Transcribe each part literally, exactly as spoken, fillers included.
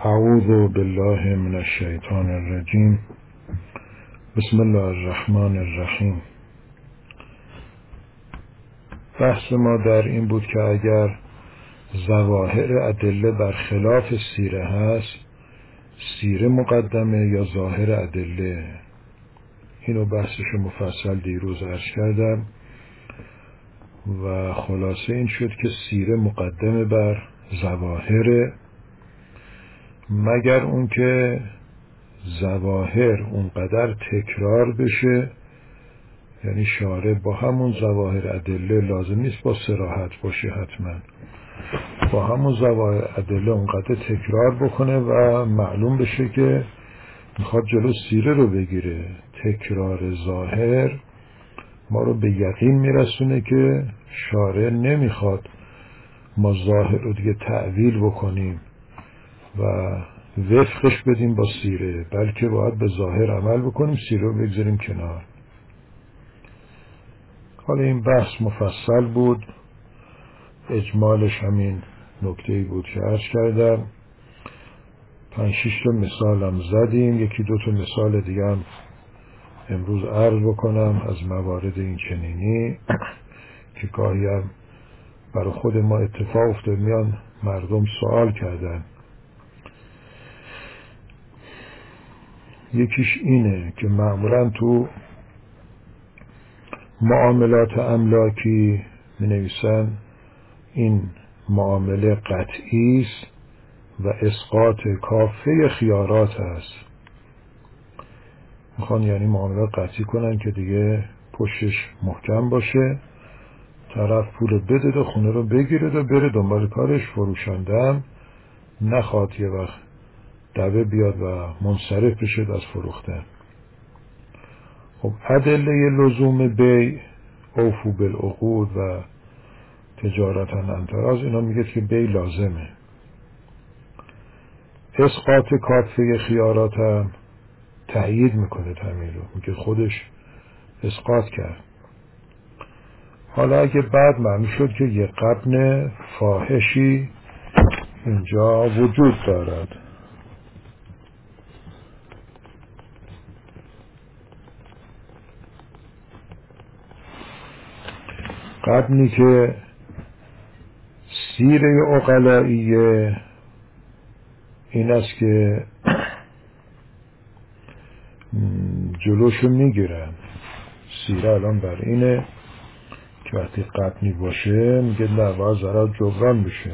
اعوذ بالله من الشیطان الرجیم. بسم الله الرحمن الرحیم. بحث ما در این بود که اگر ظواهر ادله برخلاف سیره هست، سیره مقدمه یا ظاهر ادله؟ اینو بحثش مفصل دیروز عرض کردم و خلاصه این شد که سیره مقدمه بر ظواهر، مگر اون که ظواهر اونقدر تکرار بشه، یعنی شارع با همون ظواهر ادله، لازم نیست با صراحت باشه حتما، با همون ظواهر ادله اونقدر تکرار بکنه و معلوم بشه که میخواد جلو سیره رو بگیره. تکرار ظاهر ما رو به یقین میرسونه که شارع نمیخواد ما ظاهر رو دیگه تأویل بکنیم و وفقش بدیم با سیره، بلکه باید به ظاهر عمل بکنیم، سیره رو بگذاریم کنار. حالا این بحث مفصل بود، اجمالش همین نکته‌ای بود که عرض کردم. پنج شش تا مثال هم زدیم، یکی دو تا مثال دیگه هم امروز عرض بکنم از موارد این چنینی که گاهی هم برای خود ما اتفاق افتاد، میان مردم سوال کردن. یکیش اینه که معمولا تو معاملات املاکی می نویسن این معامله قطعی است و اسقاط کافه خیارات است. میخوان یعنی معامله قطعی کنن که دیگه پشتش محکم باشه، طرف پول بده و خونه رو بگیره و بره دنبال کارش، فروشندم نخواد یه وقت دبه بیاد و منصرف بشه از فروختن. خب ادله لزوم بیع، اوفو بالعقود و تجارتا انتراز، اینا میگه که بیع لازمه. اسقاط کافه خیارات هم تأیید میکنه همین رو، میگه خودش اسقاط کرد. حالا اگه بعد معلوم شد که یه غبن فاحشی اینجا وجود دارد، غبنی که سیره عقلائیه این است که جلوشو میگیرن. سیره الان بر اینه که وقتی غبنی باشه میگه نه، باید ضرر جبران بشه.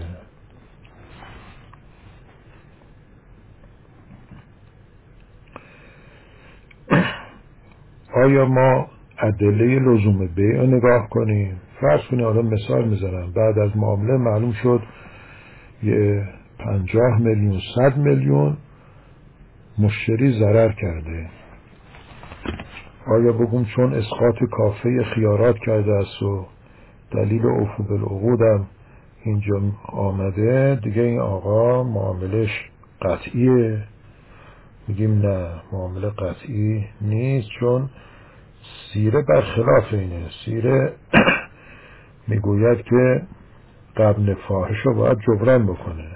آیا ما ادله لزوم بیع رو نگاه کنیم؟ فرض کنیم، حالا مثال میزنم، بعد از معامله معلوم شد یه پنجاه میلیون صد میلیون مشتری ضرر کرده. آیا بگم چون اسقاط کافه خیارات کرده است و دلیل اوفو بالعقود هم اینجا آمده، دیگه این آقا معاملش قطعیه؟ میگیم نه، معامله قطعی نیست، چون سیره برخلاف اینه. سیره میگوید که غبن فاحش رو باید جبران بکنه.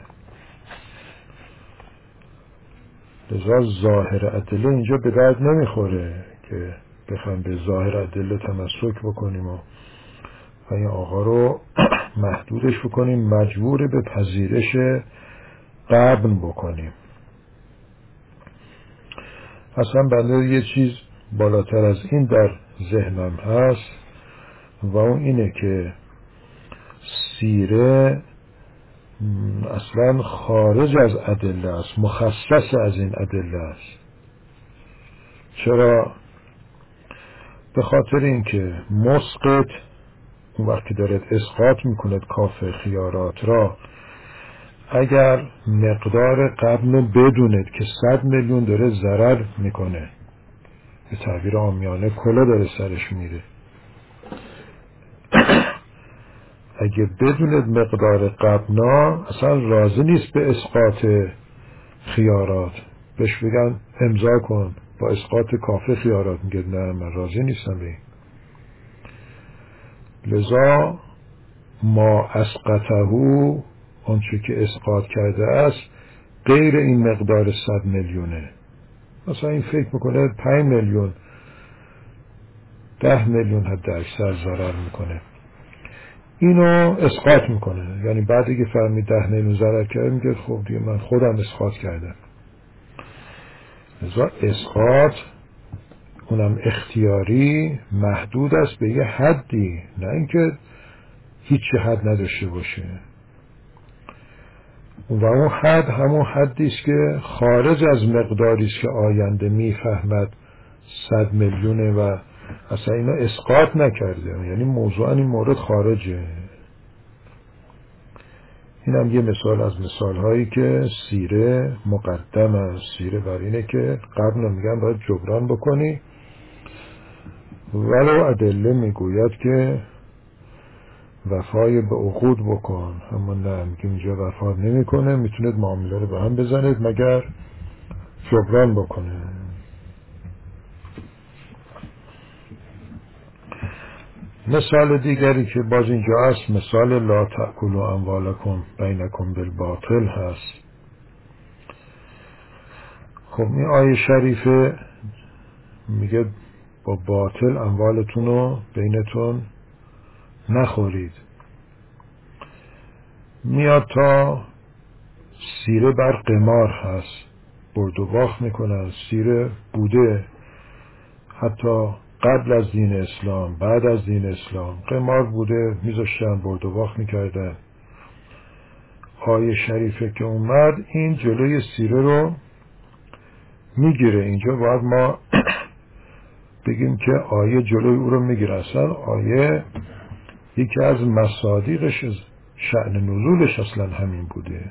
لذا ظاهر ادله اینجا به درد نمیخوره که بخوایم به ظاهر ادله تمسک بکنیم و این آقا رو محدودش بکنیم، مجبور به پذیرش غبن بکنیم. اصلا بنده یه چیز بالاتر از این در ذهنم هست و اون اینه که سیره اصلا خارج از ادله است، مخصص از این ادله است. چرا؟ به خاطر اینکه مسقط اون وقتی دارد اسقاط میکند کافه خیارات را، اگر مقدار غبن بدوند که صد میلیون داره ضرر میکنه، به تعبیر عامیانه کلا داره سرش میره، اگه بدوند مقدار غبنا اصلا راضی نیست به اسقاط خیارات، بهش بگن امضا کن با اسقاط کافه خیارات، میگه نه من راضی نیستم به این. لذا ما اسقطه، آنچه که اسقاط کرده است، غیر این مقدار صد میلیونه، مثلا این فکر میکنه پنج میلیون ده میلیون حد اکثر ضرر میکنه، اینو اسقاط میکنه. یعنی بعدی که فهمید ده میلیون ضرر کرده میگه خب دیگه من خودم اسقاط کردم. لذا اسقاط اونم اختیاری محدود است به یه حدی، نه اینکه هیچ حد نداشته باشه. و اون حد همون حدی است که خارج از مقداری است که آینده میفهمد صد میلیونه و اصلا اینا اسقاط نکرده، یعنی موضوعا این مورد خارجه. این هم یه مثال از مثال هایی که سیره مقدم است. سیره بر اینه که قبل میگن باید جبران بکنی، ولو ادله میگوید که وفای به عقود بکن، اما نه، میگه اینجا وفا نمیکنه، میتونید معامله رو به هم بزنید مگر جبران بکنه. مثال دیگری که باز اینجا هست مثال لا تأکلوا اموالکم بینکم بالباطل هست. خب این آیه شریفه میگه با باطل اموالتون رو بینتون نخورید. میاد تا سیره بر قمار هست، برد و باخت میکنن. سیره بوده حتی قبل از دین اسلام، بعد از دین اسلام قمار بوده، میذاشتن برد و باخت میکردن. آیه شریفه که اومد این جلوی سیره رو میگیره. اینجا باید ما بگیم که آیه جلوی او رو میگیره. اصلا آیه یکی از مصادیقش، شأن نزولش اصلا همین بوده.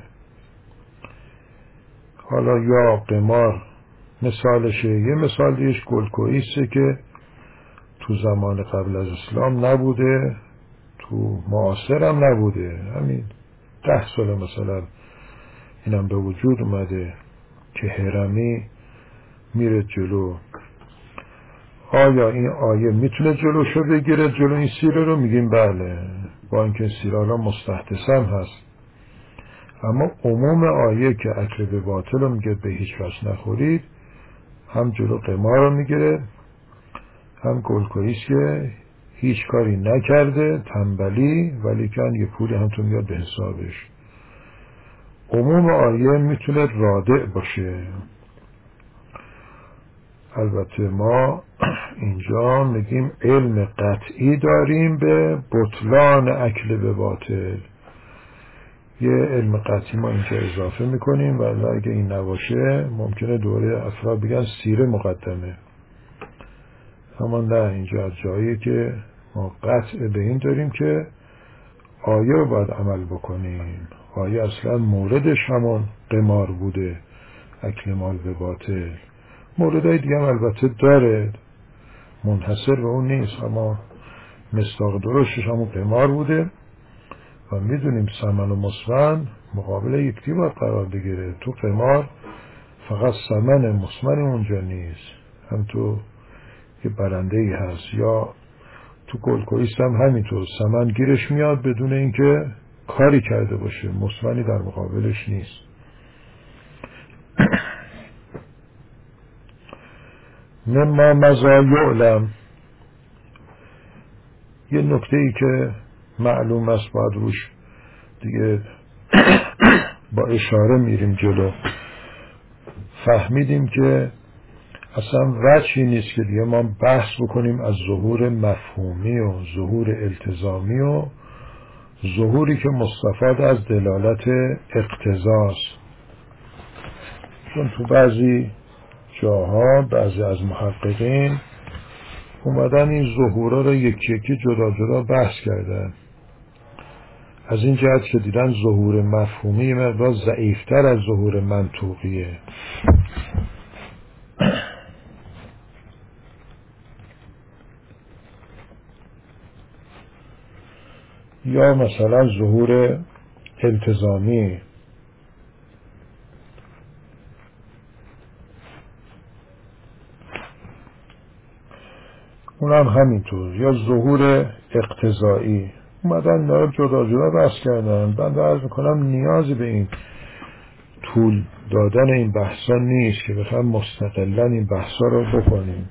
حالا یا قمار مثالشه، یه مثال دیش گلکوییسته که تو زمان قبل از اسلام نبوده، تو معاصر هم نبوده، همین ده سال مثلا اینم به وجود اومده که هرمی میره جلو. آیا این آیه میتونه جلوشو بگیره، جلو این سیره رو؟ میگیم بله، با اینکه سیره ها مستحدثم هست، اما عموم آیه که اکل به باطل رو میگه به هیچ وجه نخورید، هم جلو قمار رو میگیره، هم گلکوییست که هیچ کاری نکرده، تنبلی، ولی کن یه پولی هم تو میاد به حسابش. عموم آیه میتونه رادع باشه. البته ما اینجا میگیم علم قطعی داریم به بطلان اکل به باطل، یه علم قطعی ما اینجا اضافه میکنیم، ولی اگه این نباشه ممکنه دوره افراد بگن سیره مقدمه. اما نه، اینجا از جایی که ما قطع به این داریم که آیه رو باید عمل بکنیم. آیه اصلا موردش همون قمار بوده، اکل مال به باطل. موردهای دیگه هم البته داره، منحصر به اون نیست، اما مصداق درستش همون قمار بوده و میدونیم ثمن و مسمن مقابل یکی باید قرار بگیره. تو قمار فقط ثمن، مسمن اونجا نیست، هم تو یه برنده ای هست، یا تو گلکوییست هم همینطور، ثمن گیرش میاد بدون اینکه کاری کرده باشه، مسمنی در مقابلش نیست. مما مضا یعلم، یه نکته ای که معلوم است باید روش دیگه با اشاره میریم جلو. فهمیدیم که اصلا وجهی نیست که دیگه ما بحث بکنیم از ظهور مفهومی و ظهور التزامی و ظهوری که مستفاد از دلالت اقتضاست. چون تو بعضی جاها بعضی از محققین اومدن این ظهورا رو یکی یکی جدا جدا بحث کردن، از این جهت که دیدن ظهور مفهومی مقدار ضعیفتر از ظهور منطوقیه. یا مثلا ظهور التزامی، اونم همینطور، یا ظهور اقتضایی. اومدن داره جدا جدا بحث کردن. بنده عرض میکنم نیازی به این طول دادن این بحثا نیست که بخوام مستقلا این بحثا رو بکنیم،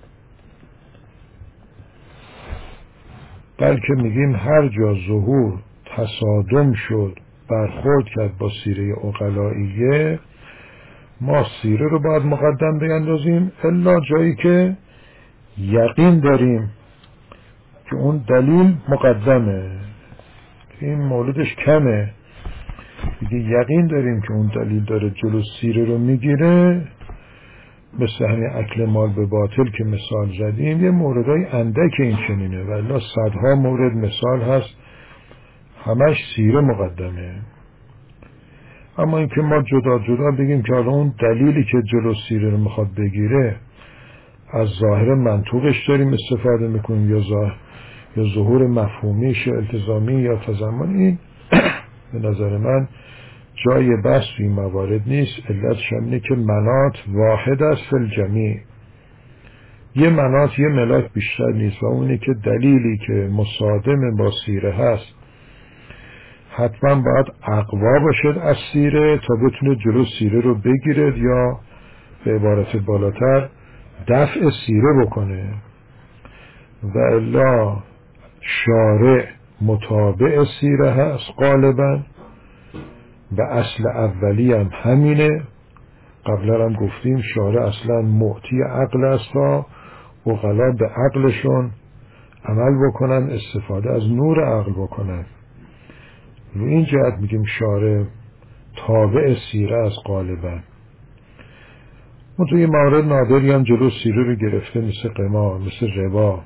بلکه میگیم هر جا ظهور تصادم شد، برخورد کرد با سیره عقلائیه، ما سیره رو باید مقدم بیندازیم، الا جایی که یقین داریم که اون دلیل مقدمه. این موردش کمه دیگه، یقین داریم که اون دلیل داره جلو سیره رو میگیره، مثل همین اکل مال به باطل که مثال زدیم، یه موردای اندک این چنینه، ولی صدها مورد مثال هست همش سیره مقدمه. اما اینکه ما جدا جدا بگیم که حالا اون دلیلی که جلو سیره رو میخواد بگیره از ظاهر منطوقش داریم استفاده میکنیم یا ظاهر یا ظهور مفهومیش یا التزامی یا تضمنی، این به نظر من جای بحث این موارد نیست. علتش اینه که مناط واحد است فی الجمیع، یه مناط یه ملاک بیشتر نیست، و اونه که دلیلی که مصادم با سیره هست حتما باید اقوا باشد از سیره تا بتونه جلو سیره رو بگیره یا به عبارت بالاتر دفع سیره بکنه، و الا شارع متابع سیره هست غالبا، و اصل اولی هم همینه. قبلا هم گفتیم شارع اصلا معطی عقل است تا عقلا به عقلشون عمل بکنن، استفاده از نور عقل بکنن. و این جهت میگیم شارع تابع سیره است غالبا. ما توی موارد نادری هم جلو سیره رو گرفته، مثل قمار، مثل ربا.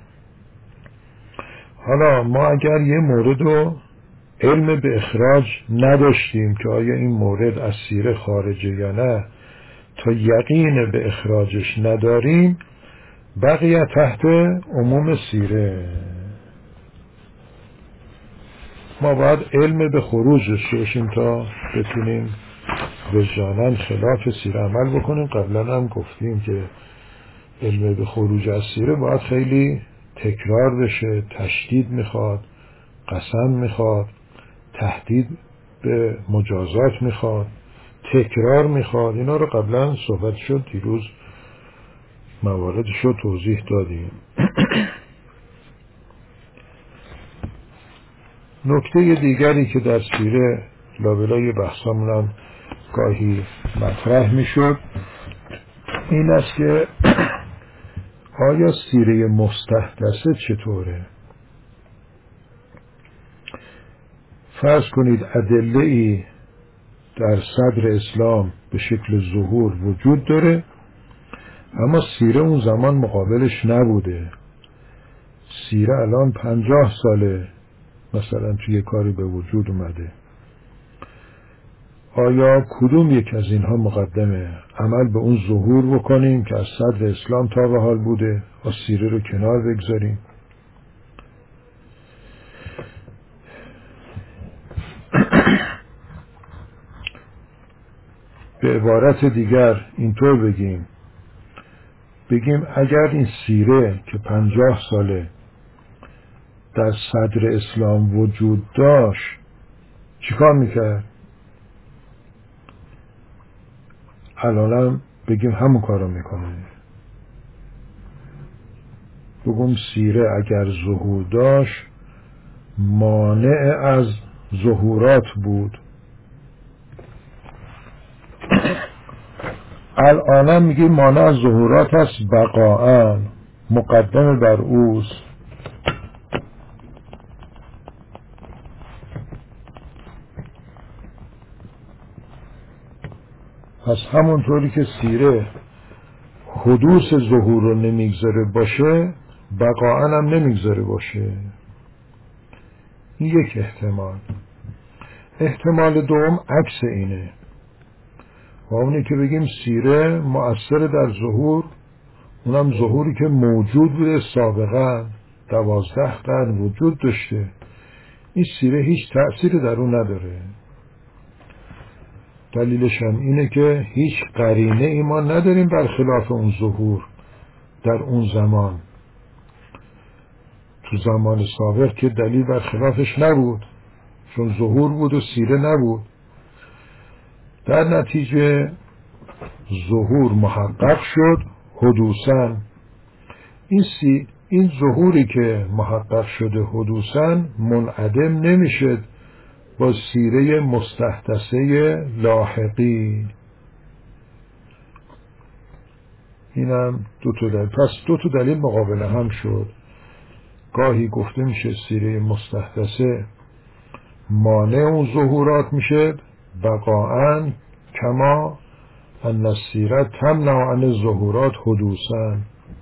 حالا ما اگر یه مورد رو علم به اخراج نداشتیم که آیا این مورد از سیره خارجه یا نه، تا یقین به اخراجش نداریم، بقیه تحت عموم سیره. ما باید علم به خروج داشته باشیم تا بتونیم وجداناً خلاف سیره عمل بکنیم. قبلا هم گفتیم که علم به خروج از سیره باید خیلی تکرار بشه، تشدید میخواد، قسم میخواد، تهدید به مجازات میخواد، تکرار میخواد. اینا رو قبلا صحبت شد، دیروز مواردش رو توضیح دادیم. نکته دیگری که در سیره لابلای بحثامون هم گاهی مطرح میشد این است که آیا سیره مستحدثه چطوره؟ فرض کنید ادله‌ای در صدر اسلام به شکل ظهور وجود داره، اما سیره اون زمان مقابلش نبوده. سیره الان پنجاه ساله مثلا توی کاری به وجود اومده. آیا کدوم یک از اینها مقدمه؟ عمل به اون ظهور بکنیم که از صدر اسلام تا به حال بوده و سیره رو کنار بگذاریم؟ به عبارت دیگر اینطور بگیم بگیم اگر این سیره که پنجاه ساله در صدر اسلام وجود داشت چیکار میکرد؟ الانم بگیم همون کارو میکنه. بگم سیره اگر ظهور داشت مانع از ظهورات بود، الانم میگه مانع از ظهورات هست، بقاءً مقدم بر اوست. پس همونطوری که سیره حدوث ظهور رو نمیگذاره باشه، بقاءً هم نمیگذاره باشه. این یک احتمال. احتمال دوم عکس اینه، و اونه که بگیم سیره مؤثر در ظهور، اونم ظهوری که موجود بوده سابقا، دوازده قرن وجود داشته. این سیره هیچ تأثیری در اون نداره. دلیلش هم اینه که هیچ قرینه ای ما نداریم برخلاف اون ظهور در اون زمان. تو زمان سابق که دلیل برخلافش نبود، چون ظهور بود و سیره نبود. در نتیجه ظهور محقق شد حدوثاً. این سی این ظهوری که محقق شده حدوثاً منعدم نمیشه با سیره مستحدثه لاحقی. اینم دو تا دلیل. پس دو تا دلیل مقابل هم شد. گاهی گفته میشه سیره مستحدثه مانع اون ظهورات میشه بقاءً کما ان السیره تمنع عن الظهورات حدوثاً.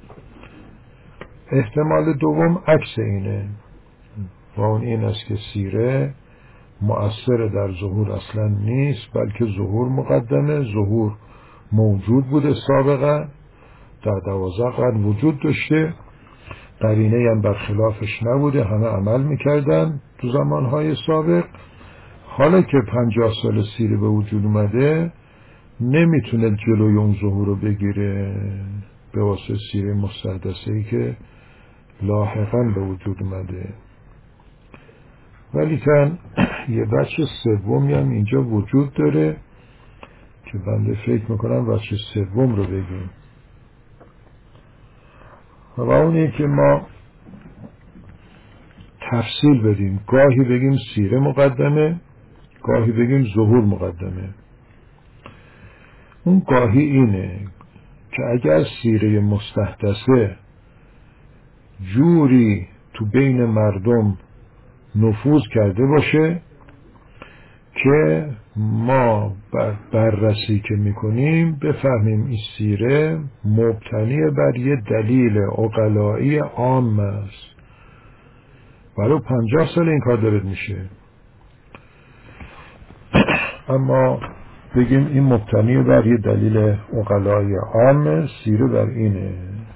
احتمال دوم عکس اینه و اون این است که سیره مؤثر در ظهور اصلا نیست، بلکه ظهور مقدمه. ظهور موجود بوده سابقا، در دوازده قرن وجود داشته، قرینه هم برخلافش نبوده، همه عمل میکردن تو زمانهای سابق. حالا که پنجاه سال سیره به وجود اومده نمیتونه جلوی اون ظهور رو بگیره به واسه سیره مستحدثه‌ای که لاحقاً به وجود اومده. ولی کن یه بچه سومی هم اینجا وجود داره که بنده فکر میکنم بچه سوم رو بگیم و اونه که ما تفصیل بدیم، گاهی بگیم سیره مقدمه، گاهی بگیم ظهور مقدمه. اون گاهی اینه که اگر سیره مستحدثه جوری تو بین مردم نفوذ کرده باشه که ما بر بررسی که میکنیم بفهمیم این سیره مبتنی بر یه دلیل عقلایی عام است. ولو پنجاه سال این کار دارد میشه، اما بگیم این مبتنی بر یه دلیل عقلایی عام، سیره بر اینه.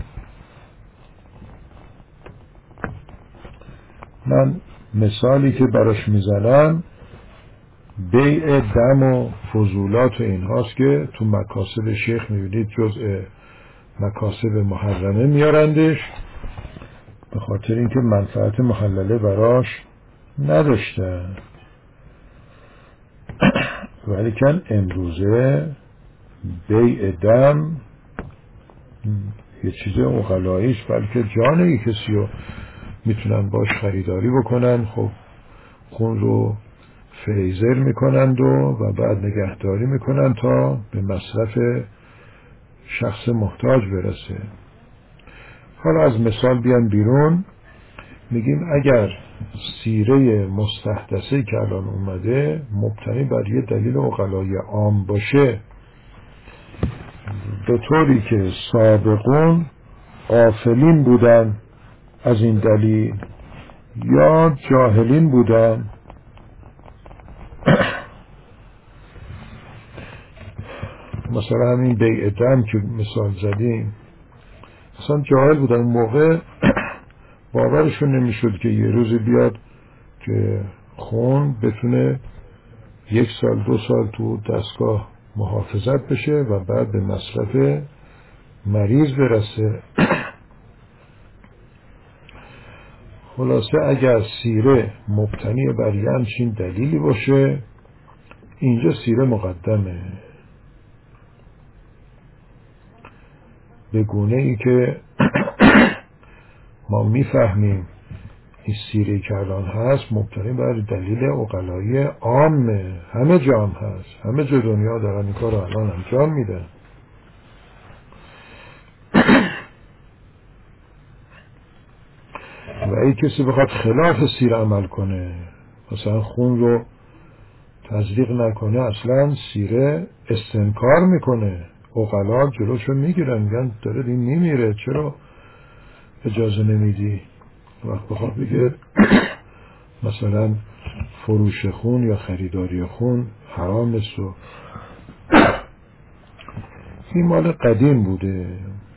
من مثالی که براش میزنم بیع دم و فضولات و این هاست که تو مکاسب شیخ میبینید جزء مکاسب محرمه میارندش، به خاطر اینکه منفعت محلله براش نداشته. ولی کن امروزه بیع دم یه چیز عقلاییش، بلکه جان یک کسی رو میتونن باش خریداری بکنن. خب خون رو فریزر میکنند و, و بعد نگهداری میکنن تا به مصرف شخص محتاج برسه. حالا از مثال بیان بیرون، میگیم اگر سیره مستحدثه که الان اومده مبتنی بر یه دلیل عقلایی عام باشه، به طوری که سابقون غافلین بودن از این دلیل یا جاهلین بودن، مثلا همین بیع دم که مثال زدیم، مثلا جاهل بودن اون موقع باورشون نمیشد که یه روز بیاد که خون بتونه یک سال دو سال تو دستگاه محافظت بشه و بعد به مصرف مریض برسه. خلاصه اگر سیره مبتنی بر یه همچین دلیلی باشه، اینجا سیره مقدمه، به گونه ای که ما میفهمیم این سیره که الان هست مبتنی بر دلیل عقلایی عامه، همه جا هم هست، همه جا دنیا دارن این کار رو الان انجام میدن. و ای کسی بخواد خلاف سیره عمل کنه، مثلا خون رو تزریق نکنه، اصلا سیره استنکار میکنه، عقلا جلوشو میگیرن، میگن داره این میمیره چرا اجازه نمیدی. وقت بخواد بگه مثلا فروش خون یا خریداری خون حرام است و این مال قدیم بوده.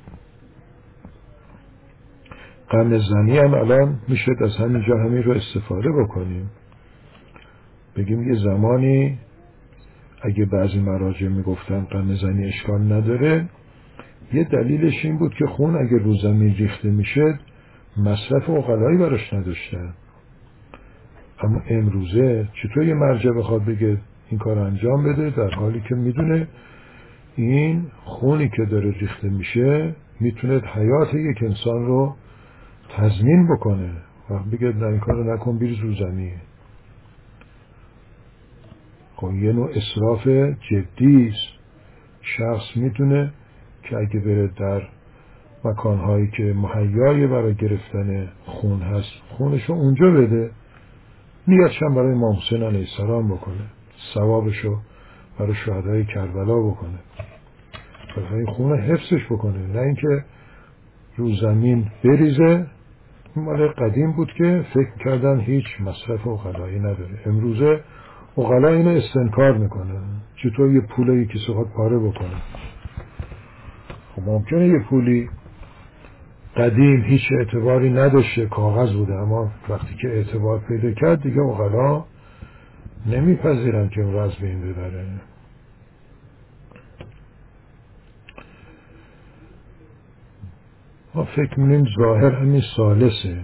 غم زنی هم الان میشه از همینجا همین رو استفاده بکنیم، بگیم یه زمانی اگه بعضی مراجع میگفتن غم زنی اشکال نداره، یه دلیلش این بود که خون اگه رو زمین ریخته میشه مصرف عقلایی براش نداشتن. اما امروزه چطور یه مرجع بخواد بگه این کار انجام بده در حالی که میدونه این خونی که داره ریخته میشه میتونه حیات یک انسان رو تضمین بکنه. وقت بگه نه این کارو نکن بیر رو زمین، خب یه نوع اسراف جدی است. شخص میتونه که اگه بره در مکانهایی که مهیای برای گرفتن خون هست خونشو اونجا بده، نیتش هم برای امام حسین علیه السلام بکنه، ثوابشو برای شهدای کربلا بکنه، برای خون حفظش بکنه، نه اینکه رو زمین بریزه. مال قدیم بود که فکر کردن هیچ مصرف عقلایی نداره. امروزه عقلا اینو استنکار میکنه. چطور یه پولی کسی خواهد پاره بکنه؟ خب ممکنه یه پولی قدیم هیچ اعتباری نداشته، کاغذ بوده، اما وقتی که اعتبار پیدا کرد دیگه عقلا نمیپذیرن که اون رو از بین ببره. ما فکر می‌کنیم ظاهر همین ثالثه،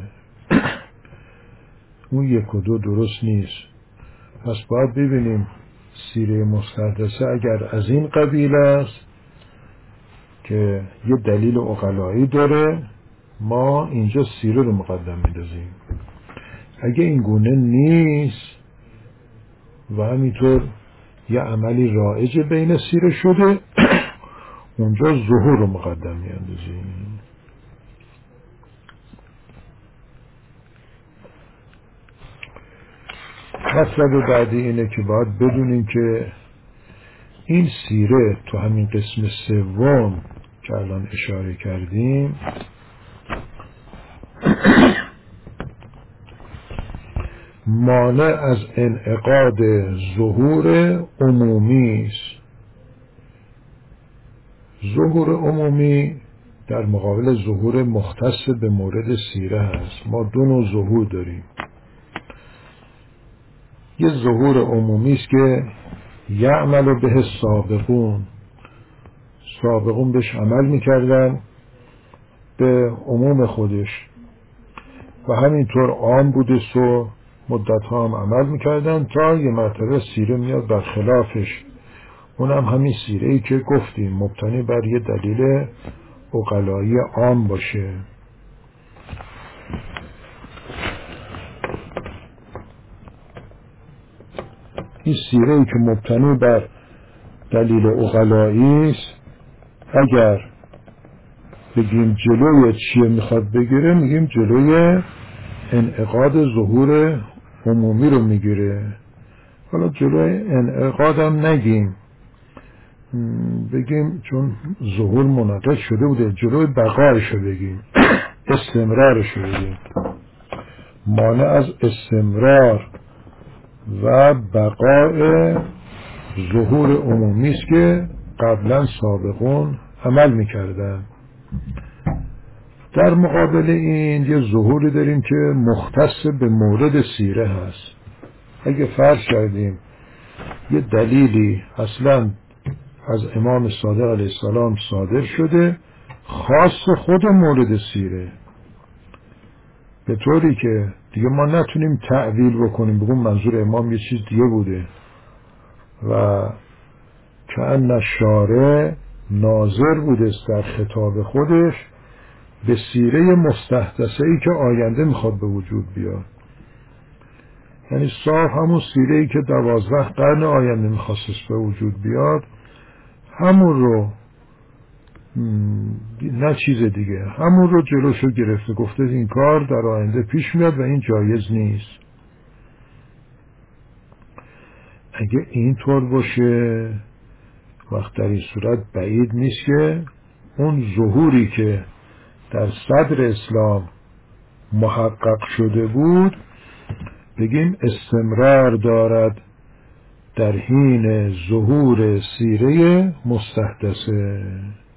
اون یک و دو درست نیست. پس باید ببینیم سیره مستحدثه اگر از این قبیل است که یه دلیل عقلایی داره، ما اینجا سیره رو مقدم می‌دازیم. اگه این گونه نیست و همینطور یه عملی رایج بین سیره شده اونجا ظهور رو مقدم می‌اندازیم. مطلب بعدی اینه که باید بدونیم که این سیره تو همین قسم سوم که الان اشاره کردیم مانع از انعقاد ظهور عمومی است. ظهور عمومی در مقابل ظهور مختص به مورد سیره هست. ما دو نوع ظهور داریم. یه ظهور عمومی است که یعمل به سابقون، سابقون بهش عمل میکردن به عموم خودش و همینطور عام بوده و مدت ها هم عمل میکردن تا یه مرتبه سیره میاد برخلافش. اونم همین سیره ای که گفتیم مبتنی بر یه دلیل عقلایی عام باشه. این سیره ای که مبتنی بر دلیل عقلایی است اگر بگیم جلوی چیه میخواد بگیره، میگیم جلوی انعقاد ظهور عمومی رو میگیره. حالا جلوی انعقاد هم نگیم، بگیم چون ظهور منعقد شده بوده جلوی بقایش رو بگیم، استمرارش رو بگیم. مانع از استمرار و بقای ظهور عمومی است که قبلا سابقون عمل میکردن. در مقابل این یه ظهوری داریم که مختص به مورد سیره هست. اگه فرض کردیم یه دلیلی اصلا از امام صادق علیه السلام صادر شده خاص خود مورد سیره، به طوری که دیگه ما نتونیم تعویل بکنیم بگیم منظور امام یه چیز دیگه بوده و کأن شارع ناظر بوده در خطاب خودش به سیره مستحدثه ای که آینده میخواد به وجود بیاد. یعنی صاف همون سیره ای که دوازده قرن آینده میخواست به وجود بیاد، همون رو نه چیز دیگه، همون رو جلوشو گرفته، گفته این کار در آینده پیش میاد و این جایز نیست. اگه اینطور باشه وقت در این صورت بعید نیست که اون ظهوری که در صدر اسلام محقق شده بود بگیم استمرار دارد در حین ظهور سیره مستحدثه.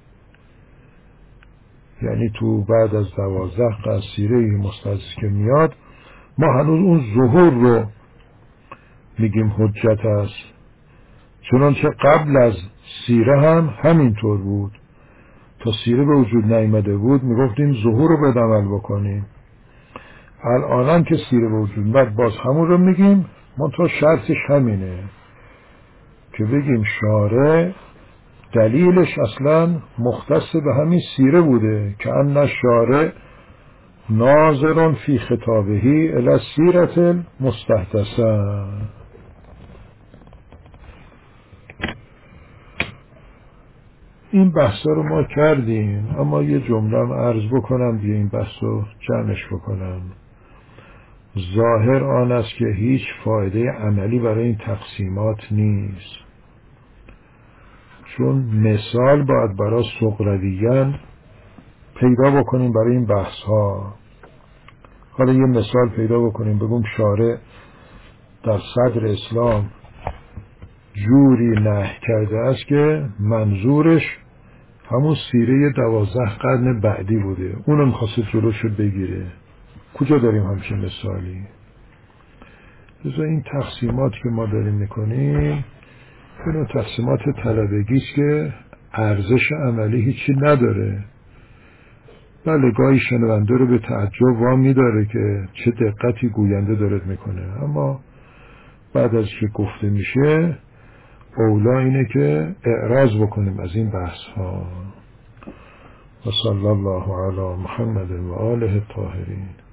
یعنی تو بعد از دوازده قرن سیره مستحدثه که میاد ما هنوز اون ظهور رو میگیم حجت است، چنانچه قبل از سیره هم همینطور بود. تا سیره به وجود نیامده بود میگفتیم ظهور رو به عمل بکنیم. الانم که سیره به وجود اومد باز همون رو میگیم، منتها شرطش همینه که بگیم شارع دلیلش اصلا مختص به همین سیره بوده که ان شارع ناظرون فی خطابهی الی سیرت المستحدثه. این بحثا رو ما کردیم، اما یه جمله هم عرض بکنم دیگه این بحث رو جمعش بکنم. ظاهر آن است که هیچ فایده عملی برای این تقسیمات نیست، چون مثال باید برای سغرویان پیدا بکنیم برای این بحث ها. حالا یه مثال پیدا بکنیم، بگم شارع در صدر اسلام جوری نهی کرده است که منظورش همون سیره دوازده قرن بعدی بوده، اونو میخواسته جلوشو بگیره. کجا داریم همچین مثالی؟ لذا این تقسیمات که ما داریم میکنیم اینو تقسیمات طلبگیست که ارزش عملی هیچی نداره. بله گاهی شنونده رو به تعجب وامی داره که چه دقتی گوینده دارد میکنه، اما بعد از که گفته میشه اولا اینه که اعراض بکنیم از این بحث ها. و صلی الله علی محمد و آله الطاهرین.